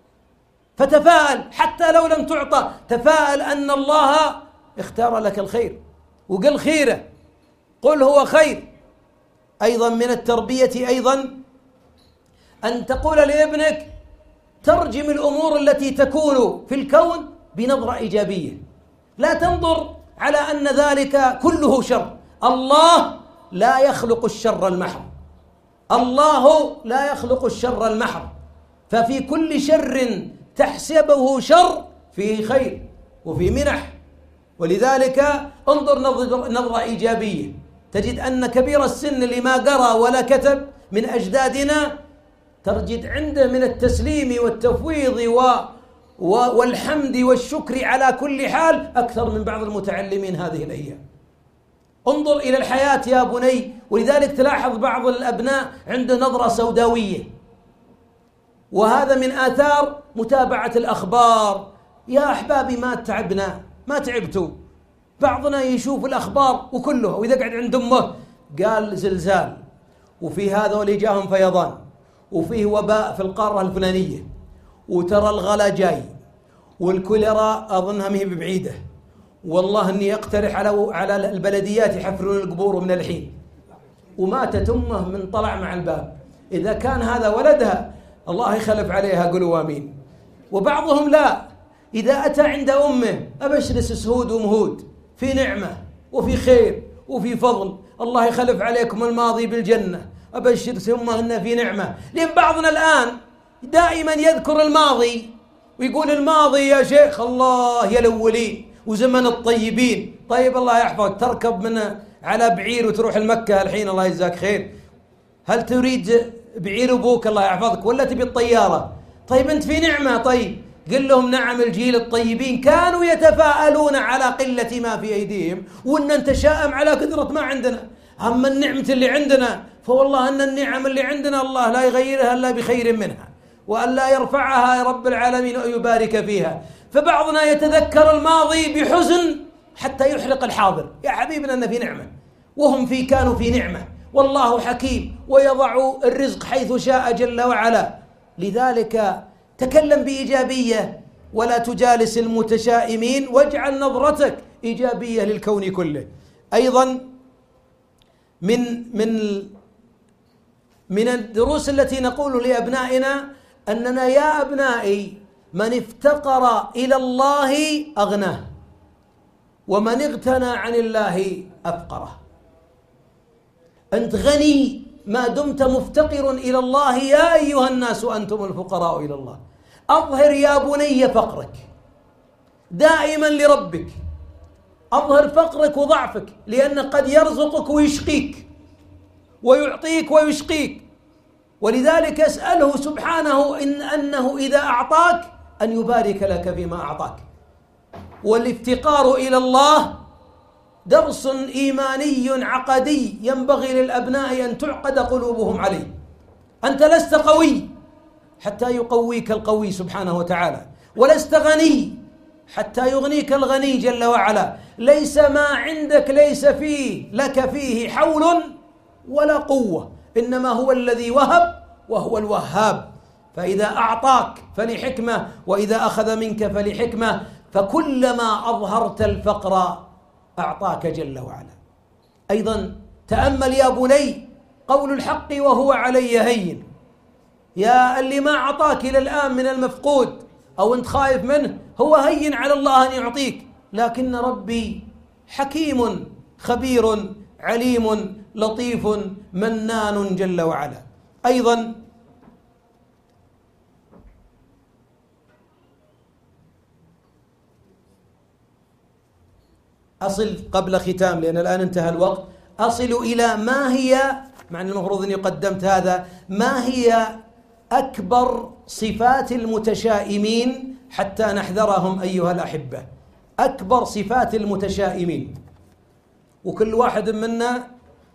فتفاءل حتى لو لم تعطى، تفاءل أن الله اختار لك الخير، وقل خيره، قل هو خير. أيضا من التربية أيضا أن تقول لابنك ترجم الأمور التي تكون في الكون بنظرة إيجابية، لا تنظر على أن ذلك كله شر. الله لا يخلق الشر المحض، الله لا يخلق الشر المحض، ففي كل شر تحسبه شر فيه خير وفي منح. ولذلك انظر نظرة إيجابية، تجد أن كبير السن اللي ما قرأ ولا كتب من أجدادنا تجد عنده من التسليم والتفويض و والحمد والشكر على كل حال أكثر من بعض المتعلمين هذه الأيام. انظر إلى الحياة يا بني. ولذلك تلاحظ بعض الأبناء عنده نظرة سوداوية، وهذا من آثار متابعة الأخبار. يا أحبابي ما تعبنا، ما تعبتوا. بعضنا يشوف الأخبار وكلها، وإذا قعد عند أمه قال زلزال، وفي هذا اللي جاهم فيضان، وفيه وباء في القارة الفلانية، وترى الغلا جاي، والكوليرا أظنها مهي بعيدة، والله إني أقترح على على البلديات يحفرون القبور من الحين. وماتت أمه من طلع مع الباب. إذا كان هذا ولدها الله يخلف عليها، قولوا آمين. وبعضهم لا، إذا أتى عند أمه أبشر سهود ومهود، في نعمة وفي خير وفي فضل، الله يخلف عليكم الماضي بالجنة، أبشر أمه أنه في نعمة. لأن بعضنا الآن دائما يذكر الماضي ويقول الماضي يا شيخ الله يا الأولين وزمن الطيبين. طيب الله يحفظك، تركب من على بعير وتروح المكة الحين الله يجزاك خير. هل تريد بعير أبوك الله يحفظك ولا تبي الطيارة؟ طيب أنت في نعمة. طيب قل لهم نعم الجيل الطيبين كانوا يتفاءلون على قلة ما في أيديهم، وأن أنت شائم على كثرة ما عندنا. أما النعمة اللي عندنا فوالله أن النعم اللي عندنا الله لا يغيرها إلا بخير منها، وأن لا يرفعها يا رب العالمين ويبارك فيها. فبعضنا يتذكر الماضي بحزن حتى يحرق الحاضر. يا حبيبنا أن في نعمة، وهم في كانوا في نعمة، والله حكيم ويضع الرزق حيث شاء جل وعلا. لذلك تكلم بإيجابية ولا تجالس المتشائمين، واجعل نظرتك إيجابية للكون كله. أيضا من من من الدروس التي نقول لأبنائنا أننا يا أبنائي من افتقر إلى الله أغناه، ومن اغتنى عن الله أفقره. أنت غني ما دمت مفتقر إلى الله. يا أيها الناس أنتم الفقراء إلى الله. أظهر يا بني فقرك دائما لربك، أظهر فقرك وضعفك، لأن قد يرزقك ويشقيك ويعطيك ويشقيك. ولذلك اسأله سبحانه إن أنه إذا أعطاك أن يبارك لك فيما أعطاك. والافتقار إلى الله درس إيماني عقدي ينبغي للأبناء أن تعقد قلوبهم عليه. أنت لست قوي حتى يقويك القوي سبحانه وتعالى، ولست غني حتى يغنيك الغني جل وعلا. ليس ما عندك ليس فيه لك فيه حول ولا قوة، إنما هو الذي وهب وهو الوهاب. فإذا أعطاك فلحكمة، وإذا أخذ منك فلحكمة. فكلما أظهرت الفقر أعطاك جل وعلا. أيضا تأمل يا بني قول الحق وهو علي هين. يا اللي ما أعطاك إلى الآن من المفقود أو أنت خايف منه، هو هين على الله أن يعطيك، لكن ربي حكيم خبير عليم لطيف منان جل وعلا. أيضا أصل قبل ختام لأن الآن انتهى الوقت، أصل إلى ما هي، مع أن المفروض أني قدمت هذا، ما هي أكبر صفات المتشائمين حتى نحذرهم أيها الأحبة. أكبر صفات المتشائمين، وكل واحد منا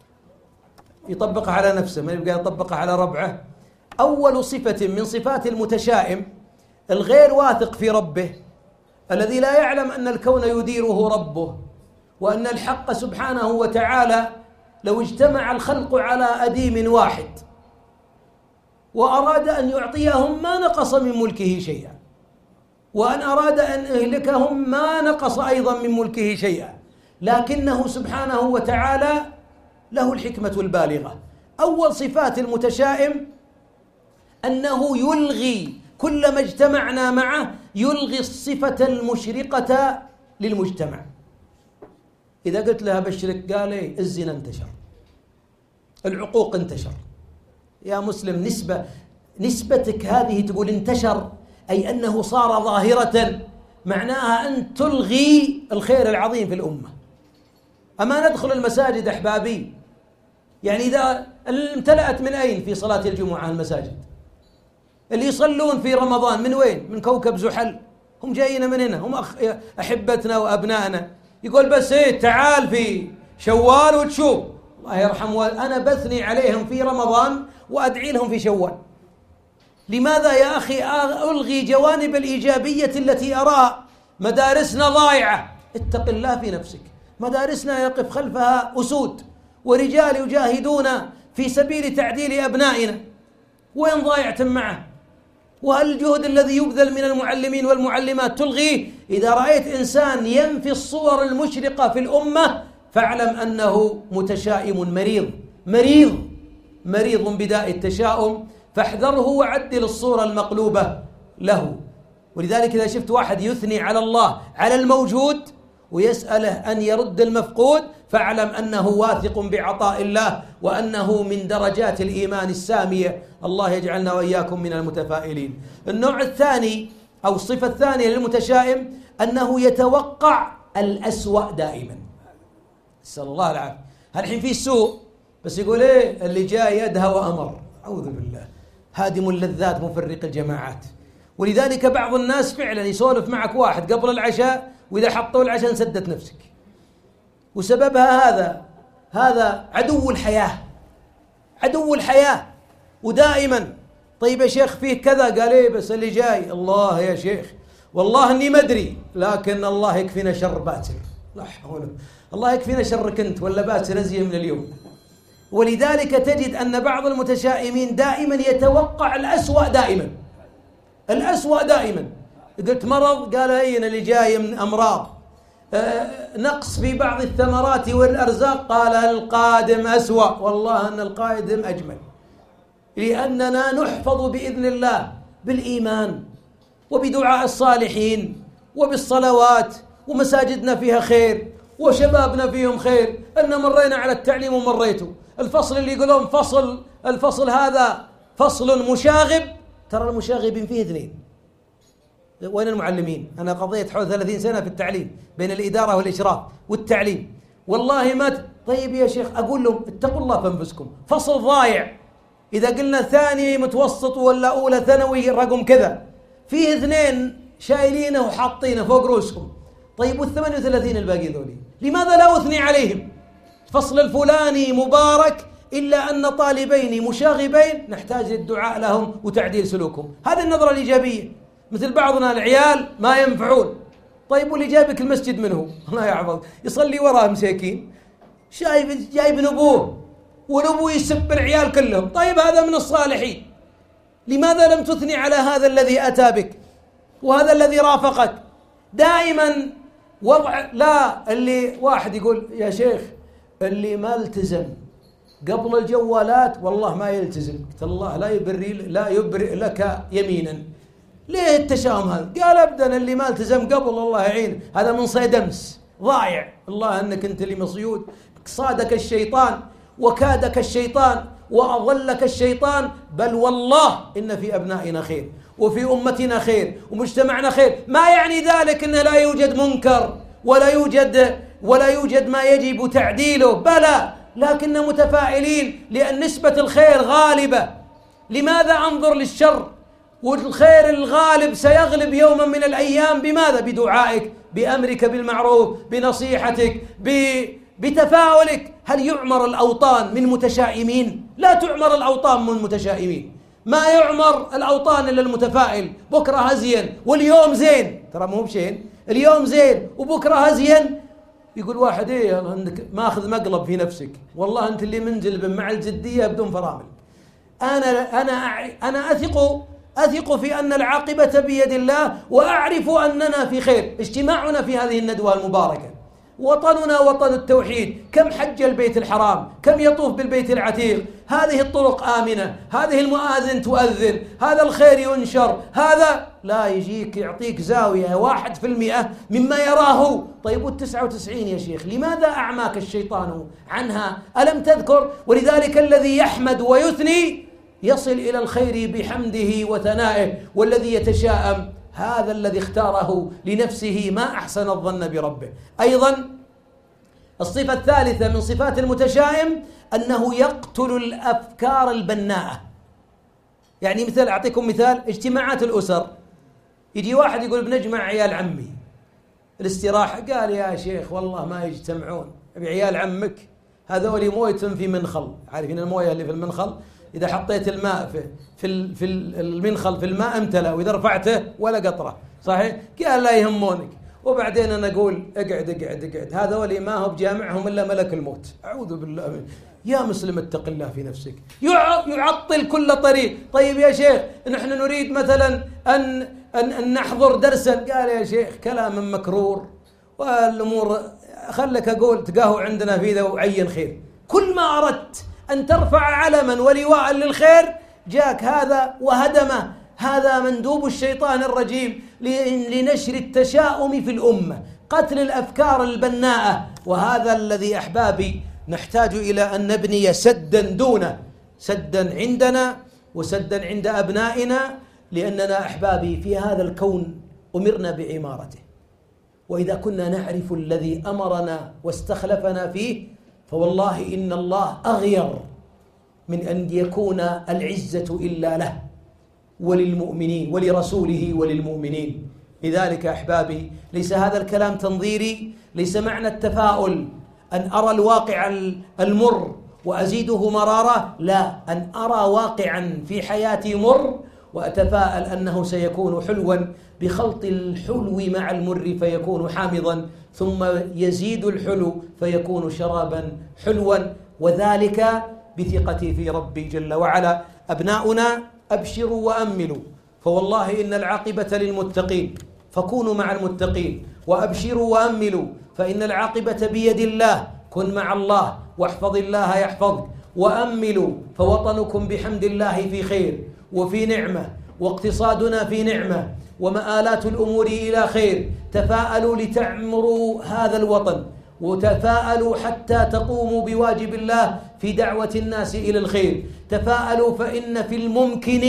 يطبقها على نفسه، ما يبقى يطبقها على ربعه. أول صفة من صفات المتشائم الغير واثق في ربه، الذي لا يعلم أن الكون يديره ربه، وأن الحق سبحانه وتعالى لو اجتمع الخلق على أديم واحد وأراد أن يعطيهم ما نقص من ملكه شيئا، وأن أراد أن يهلكهم ما نقص أيضا من ملكه شيئا، لكنه سبحانه وتعالى له الحكمة البالغة. أول صفات المتشائم أنه يلغي كلما اجتمعنا معه، يلغي الصفة المشرقة للمجتمع. إذا قلت لها بشرك قال إيه؟ الزنا انتشر، العقوق انتشر. يا مسلم، نسبة نسبتك هذه تقول انتشر، أي أنه صار ظاهرة، معناها أن تلغي الخير العظيم في الأمة. أما ندخل المساجد أحبابي، يعني إذا امتلأت من أين في صلاة الجمعة المساجد؟ اللي يصلون في رمضان من وين؟ من كوكب زحل، هم جايين من هنا، هم أحبتنا وأبنائنا. يقول بس إيه تعال في شوال وتشوف. الله يرحم، أنا بثني عليهم في رمضان وأدعي لهم في شوال. لماذا يا أخي ألغي جوانب الإيجابية التي أراها؟ مدارسنا ضايعة، اتق الله في نفسك. مدارسنا يقف خلفها أسود ورجال يجاهدون في سبيل تعديل أبنائنا، وين ضايعتم معه؟ وهل الجهد الذي يبذل من المعلمين والمعلمات تلغيه؟ إذا رأيت إنسان ينفي الصور المشرقة في الأمة فاعلم أنه متشائم مريض مريض مريض بداء التشاؤم، فاحذره وعدل الصورة المقلوبة له. ولذلك إذا شفت واحد يثني على الله على الموجود ويسأله أن يرد المفقود، فاعلم أنه واثق بعطاء الله، وأنه من درجات الإيمان السامية. الله يجعلنا وإياكم من المتفائلين. النوع الثاني أو الصفة الثانية للمتشائم أنه يتوقع الأسوأ دائما. نسأل الله العافية. الحين في السوء بس يقول إيه اللي جاء يدها وأمر، أعوذ بالله، هادم اللذات مفرق الجماعات. ولذلك بعض الناس فعلا يسولف معك واحد قبل العشاء، وإذا حطوا العشاء انسدت نفسك، وسببها هذا هذا عدو الحياة، عدو الحياة. ودائما طيب يا شيخ فيه كذا، قال ايه بس اللي جاي. الله يا شيخ والله اني ما ادري، لكن الله يكفينا شر باسل. لا حول، الله يكفينا شرك انت ولا باسل ازين من اليوم. ولذلك تجد ان بعض المتشائمين دائما يتوقع الأسوأ، دائما الأسوأ دائما. قلت مرض، قال اين اللي جاي من امراض. أه نقص في بعض الثمرات والارزاق، قال القادم أسوأ. والله ان القادم اجمل، لأننا نحفظ بإذن الله بالإيمان وبدعاء الصالحين وبالصلوات، ومساجدنا فيها خير وشبابنا فيهم خير. أن مرينا على التعليم ومريتوا الفصل اللي يقولون فصل، الفصل هذا فصل مشاغب، ترى المشاغبين فيه اثنين. وين المعلمين؟ أنا قضيت حول ثلاثين سنة في التعليم بين الإدارة والإشراف والتعليم، والله ما ت... طيب يا شيخ أقول لهم اتقوا الله في أنفسكم، فصل ضايع. إذا قلنا ثاني متوسط ولا أولى ثانوي رقم كذا، فيه اثنين شايلينه وحاطينه فوق رؤوسهم. طيب والثمانية وثلاثين الباقي ذولي لماذا لا أثني عليهم؟ فصل الفلاني مبارك، إلا أن طالبين مشاغبين نحتاج للدعاء لهم وتعديل سلوكهم. هذه النظرة الإيجابية. مثل بعضنا العيال ما ينفعون. طيب واللي جايبك المسجد منه؟ الله يعوض، يصلي وراه مساكين، شايب جايب نبوه ونبو يسب العيال كلهم. طيب هذا من الصالحين، لماذا لم تثني على هذا الذي أتى بك وهذا الذي رافقك؟ دائما وضع لا اللي واحد يقول يا شيخ اللي ما التزم قبل الجوالات والله ما يلتزم. قلت الله لا يبري لا يبرئ لك يمينا. ليه التشاؤم هذا؟ قال أبدا اللي ما التزم قبل الله يعين، هذا من صيد أمس ضايع. الله أنك أنت اللي مصيود، صادك الشيطان وكادك الشيطان وأضلك الشيطان. بل والله إن في أبنائنا خير وفي أمتنا خير ومجتمعنا خير. ما يعني ذلك أنه لا يوجد منكر ولا يوجد ولا يوجد ما يجب تعديله، بلى، لكن متفائلين لأن نسبة الخير غالبة. لماذا أنظر للشر والخير الغالب سيغلب يوما من الأيام؟ بماذا؟ بدعائك، بأمرك بالمعروف، بنصيحتك، بتفاؤلك. هل يعمر الأوطان من متشائمين؟ لا تعمر الأوطان من متشائمين. ما يعمر الأوطان إلا المتفائل. بكرة هزين واليوم زين، ترى مو بشين، اليوم زين وبكرة هزين. يقول واحد ايه عندك ماخذ مقلب في نفسك، والله انت اللي منجلب مع الجدية بدون فرامل. انا انا انا اثق اثق في ان العاقبة بيد الله، واعرف اننا في خير. اجتماعنا في هذه الندوة المباركة، وطننا وطن التوحيد، كم حج البيت الحرام، كم يطوف بالبيت العتيق، هذه الطرق آمنة، هذه المؤذن تؤذن، هذا الخير ينشر، هذا لا يجيك يعطيك زاوية واحد في المئة مما يراه. طيب والتسعة وتسعين يا شيخ لماذا أعماك الشيطان عنها؟ ألم تذكر؟ ولذلك الذي يحمد ويثني يصل إلى الخير بحمده وثنائه، والذي يتشاءم هذا الذي اختاره لنفسه ما أحسن الظن بربه. أيضا الصفة الثالثة من صفات المتشائم أنه يقتل الأفكار البناءة. يعني مثال، أعطيكم مثال، اجتماعات الأسر، يجي واحد يقول بنجمع عيال عمي الاستراحة، قال يا شيخ والله ما يجتمعون بعيال عمك، هذول موية في منخل. عارفين الموية اللي في المنخل؟ إذا حطيت الماء في في في المنخل في الماء امتلأ، وإذا رفعته ولا قطرة، صحيح؟ قال لا يهمونك. وبعدين أنا أقول اقعد اقعد اقعد، هذول ما هو بجامعهم إلا ملك الموت. أعوذ بالله من. يا مسلم اتق الله في نفسك. يعطل كل طريق. طيب يا شيخ نحن نريد مثلا أن أن, أن نحضر درسا، قال يا شيخ كلام مكرور والأمور، خلك أقول تقاهوا عندنا في ذا وعين خير. كل ما أردت أن ترفع علما ولواء للخير جاك هذا وهدمه. هذا مندوب الشيطان الرجيم لنشر التشاؤم في الأمة، قتل الأفكار البناءة. وهذا الذي أحبابي نحتاج إلى أن نبني سدا دونه، سدا عندنا وسدا عند أبنائنا، لأننا أحبابي في هذا الكون أمرنا بعمارته، وإذا كنا نعرف الذي أمرنا واستخلفنا فيه فوالله إن الله أغير من أن يكون العزة إلا له وللمؤمنين ولرسوله وللمؤمنين. لذلك أحبابي ليس هذا الكلام تنظيري، ليس معنى التفاؤل أن أرى الواقع المر وأزيده مرارة، لا، أن أرى واقعا في حياتي مر وأتفاءل أنه سيكون حلوا بخلط الحلو مع المر فيكون حامضا، ثم يزيد الحلو فيكون شرابا حلوا، وذلك بثقتي في ربي جل وعلا. أبناؤنا أبشروا وأملوا، فوالله إن العاقبة للمتقين، فكونوا مع المتقين. وأبشروا وأملوا فإن العاقبة بيد الله، كن مع الله واحفظ الله يحفظك. وأملوا فوطنكم بحمد الله في خير وفي نعمة، واقتصادنا في نعمة، ومآلات الأمور إلى خير. تفاءلوا لتعمروا هذا الوطن، وتفاءلوا حتى تقوموا بواجب الله في دعوة الناس إلى الخير. تفاءلوا فإن في الممكن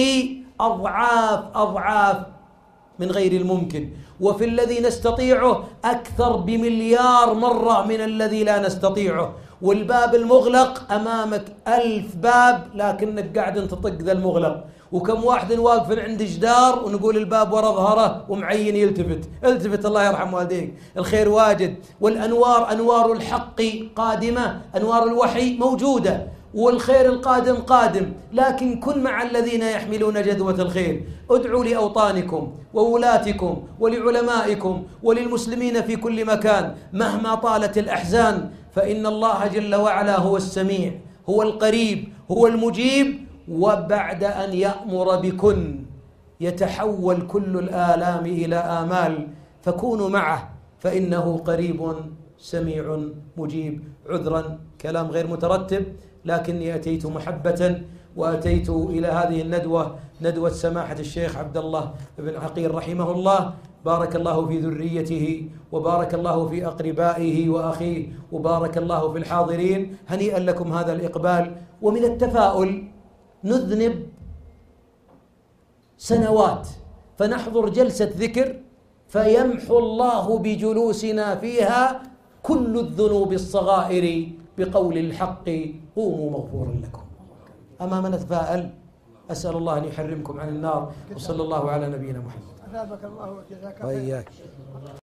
أضعاف أضعاف من غير الممكن، وفي الذي نستطيعه أكثر بمليار مرة من الذي لا نستطيعه. والباب المغلق أمامك ألف باب لكنك قاعد تطق ذا المغلق، وكم واحد واقف عند جدار ونقول الباب ورا ظهره ومعين يلتفت. التفت الله يرحم والديك، الخير واجد، والأنوار أنوار الحق قادمة، أنوار الوحي موجودة، والخير القادم قادم. لكن كن مع الذين يحملون جذوة الخير. ادعوا لأوطانكم وولاتكم ولعلمائكم وللمسلمين في كل مكان مهما طالت الأحزان، فإن الله جل وعلا هو السميع، هو القريب، هو المجيب. وبعد أن يأمر بكن يتحول كل الآلام إلى آمال، فكونوا معه فإنه قريب سميع مجيب. عذرا كلام غير مترتب، لكني أتيت محبة وأتيت إلى هذه الندوة، ندوة سماحة الشيخ عبد الله بن عقيل رحمه الله. بارك الله في ذريته، وبارك الله في أقربائه وأخيه، وبارك الله في الحاضرين. هنيئا لكم هذا الإقبال. ومن التفاؤل نذنب سنوات فنحضر جلسة ذكر فيمحو الله بجلوسنا فيها كل الذنوب الصغائر بقول الحق قوموا مغفورا لكم. أمام نتفاءل. أسأل الله أن يحرمكم عن النار، وصلى الله على نبينا محمد. أثابك الله وجزاك خير. وإياك.